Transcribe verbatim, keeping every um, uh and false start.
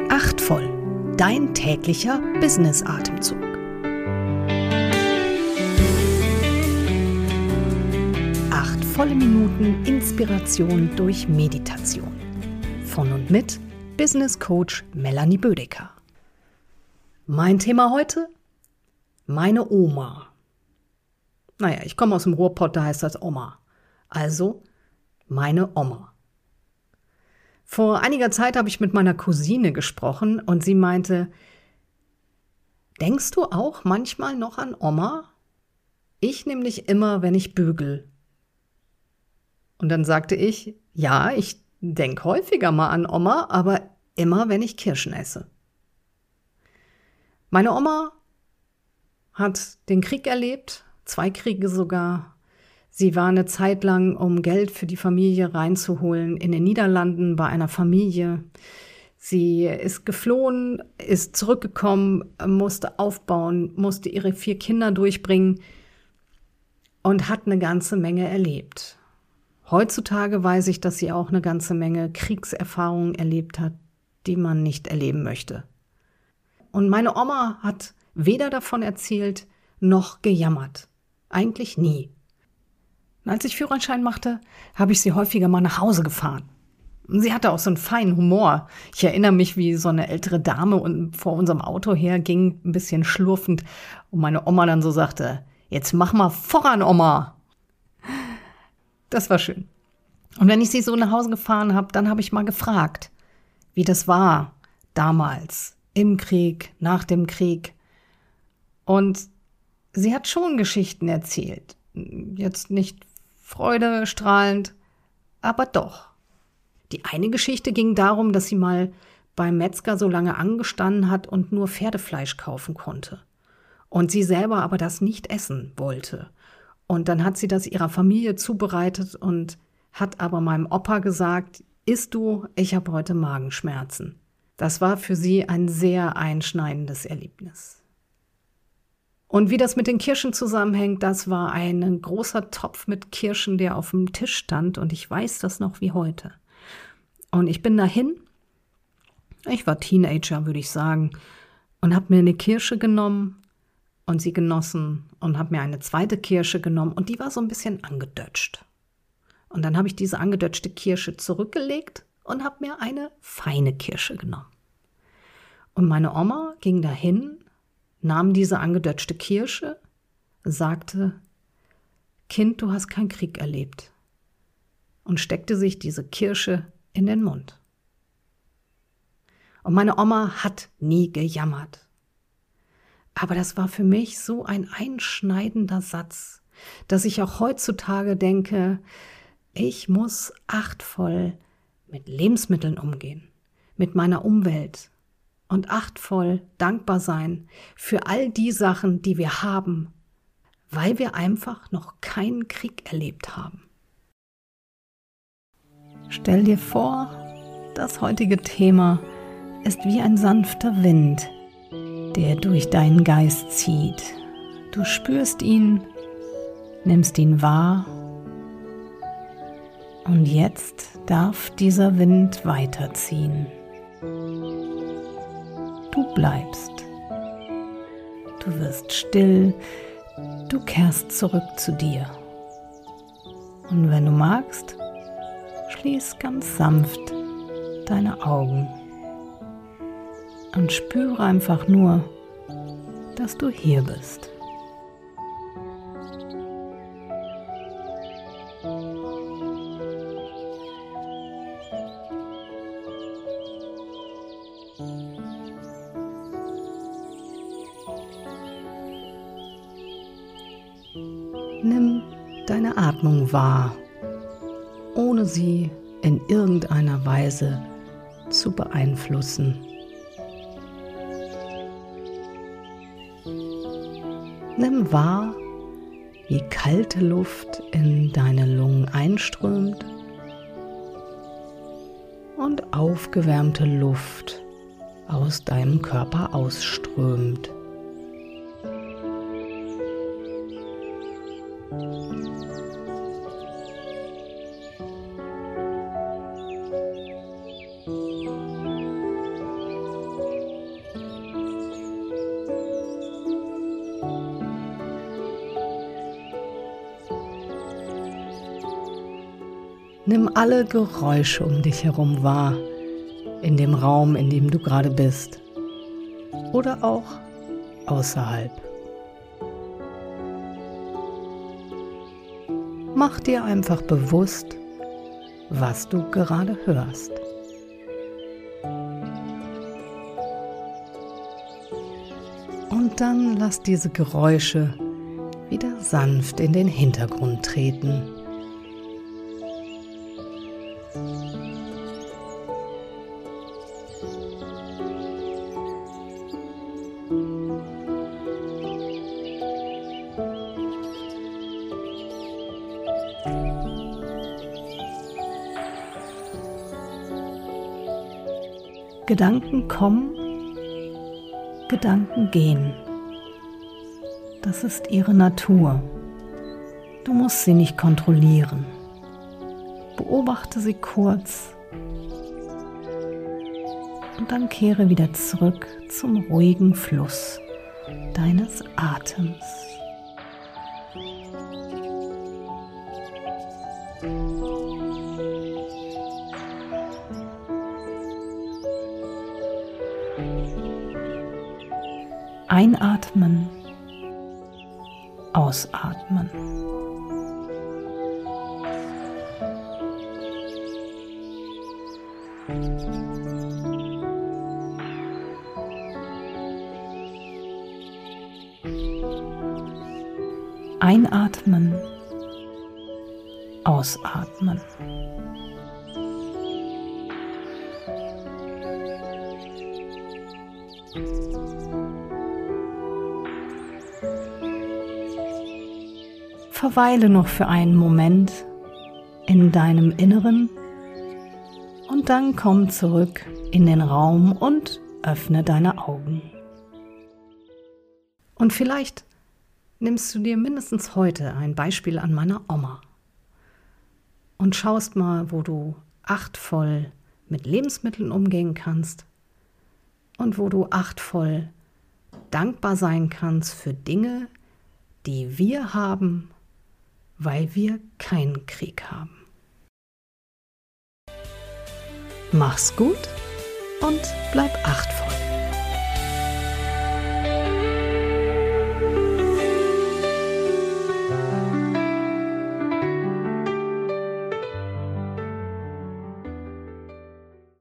Achtvoll, dein täglicher Business-Atemzug. Acht volle Minuten Inspiration durch Meditation. Von und mit Business Coach Melanie Bödecker. Mein Thema heute? Meine Oma. Naja, ich komme aus dem Ruhrpott, da heißt das Oma. Also meine Oma. Vor einiger Zeit habe ich mit meiner Cousine gesprochen und sie meinte, denkst du auch manchmal noch an Oma? Ich nämlich immer, wenn ich bügel. Und dann sagte ich, ja, ich denke häufiger mal an Oma, aber immer, wenn ich Kirschen esse. Meine Oma hat den Krieg erlebt, zwei Kriege sogar. Sie war eine Zeit lang, um Geld für die Familie reinzuholen, in den Niederlanden bei einer Familie. Sie ist geflohen, ist zurückgekommen, musste aufbauen, musste ihre vier Kinder durchbringen und hat eine ganze Menge erlebt. Heutzutage weiß ich, dass sie auch eine ganze Menge Kriegserfahrungen erlebt hat, die man nicht erleben möchte. Und meine Oma hat weder davon erzählt, noch gejammert. Eigentlich nie. Als ich Führerschein machte, habe ich sie häufiger mal nach Hause gefahren. Sie hatte auch so einen feinen Humor. Ich erinnere mich, wie so eine ältere Dame und vor unserem Auto herging, ein bisschen schlurfend, und meine Oma dann so sagte, jetzt mach mal voran, Oma. Das war schön. Und wenn ich sie so nach Hause gefahren habe, dann habe ich mal gefragt, wie das war damals, im Krieg, nach dem Krieg. Und sie hat schon Geschichten erzählt. Jetzt nicht freudestrahlend, aber doch. Die eine Geschichte ging darum, dass sie mal beim Metzger so lange angestanden hat und nur Pferdefleisch kaufen konnte. Und sie selber aber das nicht essen wollte. Und dann hat sie das ihrer Familie zubereitet und hat aber meinem Opa gesagt, isst du, ich habe heute Magenschmerzen. Das war für sie ein sehr einschneidendes Erlebnis. Und wie das mit den Kirschen zusammenhängt, das war ein großer Topf mit Kirschen, der auf dem Tisch stand, und ich weiß das noch wie heute. Und ich bin dahin, ich war Teenager, würde ich sagen, und habe mir eine Kirsche genommen und sie genossen und habe mir eine zweite Kirsche genommen und die war so ein bisschen angedötscht. Und dann habe ich diese angedötschte Kirsche zurückgelegt und habe mir eine feine Kirsche genommen. Und meine Oma ging dahin, nahm diese angedötschte Kirsche, sagte, Kind, du hast keinen Krieg erlebt, und steckte sich diese Kirsche in den Mund. Und meine Oma hat nie gejammert. Aber das war für mich so ein einschneidender Satz, dass ich auch heutzutage denke, ich muss achtvoll mit Lebensmitteln umgehen, mit meiner Umwelt, und achtvoll dankbar sein für all die Sachen, die wir haben, weil wir einfach noch keinen Krieg erlebt haben. Stell dir vor, das heutige Thema ist wie ein sanfter Wind, der durch deinen Geist zieht. Du spürst ihn, nimmst ihn wahr, und jetzt darf dieser Wind weiterziehen. Du bleibst. Du wirst still, du kehrst zurück zu dir. Und wenn du magst, schließ ganz sanft deine Augen und spüre einfach nur, dass du hier bist. Nimm deine Atmung wahr, ohne sie in irgendeiner Weise zu beeinflussen. Nimm wahr, wie kalte Luft in deine Lungen einströmt und aufgewärmte Luft aus deinem Körper ausströmt. Nimm alle Geräusche um dich herum wahr, in dem Raum, in dem du gerade bist oder auch außerhalb. Mach dir einfach bewusst, was du gerade hörst. Und dann lass diese Geräusche wieder sanft in den Hintergrund treten. Gedanken kommen, Gedanken gehen. Das ist ihre Natur. Du musst sie nicht kontrollieren. Beobachte sie kurz und dann kehre wieder zurück zum ruhigen Fluss deines Atems. Einatmen, ausatmen. Einatmen, ausatmen. Verweile noch für einen Moment in deinem Inneren und dann komm zurück in den Raum und öffne deine Augen. Und vielleicht nimmst du dir mindestens heute ein Beispiel an meiner Oma und schaust mal, wo du achtvoll mit Lebensmitteln umgehen kannst und wo du achtvoll dankbar sein kannst für Dinge, die wir haben, weil wir keinen Krieg haben. Mach's gut und bleib achtvoll.